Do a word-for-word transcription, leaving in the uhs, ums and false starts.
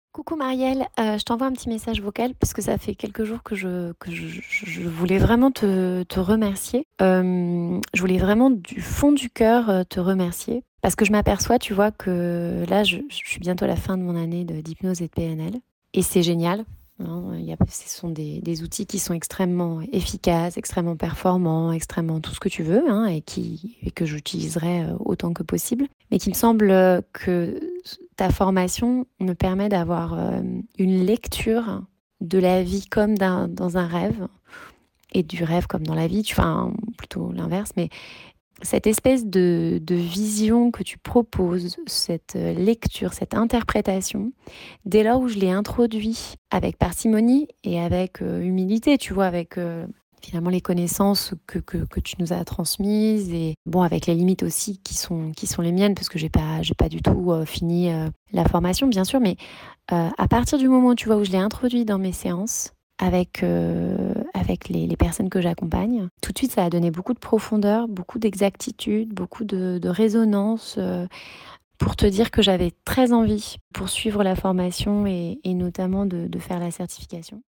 Coucou Marielle, heu, je t'envoie un petit message vocal parce que ça fait quelques jours que je que je je je voulais vraiment te te remercier. Hem, je voulais vraiment du fond du cœur, heu, te remercier parce que je m'aperçois, tu vois, que là, je je suis bientôt à la fin de mon année de d'hypnose et de P N L et c'est génial, hein. Il y a ce sont des des outils qui sont extrêmement efficaces, extrêmement performants, extrêmement tout ce que tu veux, hein, et qui et que j'utiliserai, heu, autant que possible. Mais qu'il me semble, heu, que ta formation me permet d'avoir, hem, une lecture de la vie comme d'un dans un rêve et du rêve comme dans la vie, tu enfin, plutôt l'inverse, mais cette espèce de de vision que tu proposes, cette, heu, lecture, cette interprétation, dès lors où je l'ai introduit avec parcimonie et avec, heu, humilité, tu vois? Avec, heu, finalement les connaissances que que que tu nous as transmises et bon, avec les limites aussi qui sont qui sont les miennes parce que j'ai pas j'ai pas du tout, heu, fini, heu, la formation, bien sûr, mais Heu, à partir du moment, tu vois, où je l'ai introduit dans mes séances avec, heu, avec les les personnes que j'accompagne, tout de suite, ça a donné beaucoup de profondeur, beaucoup d'exactitude, beaucoup de de résonance, heu, pour te dire que j'avais très envie de poursuivre la formation et et notamment de de faire la certification.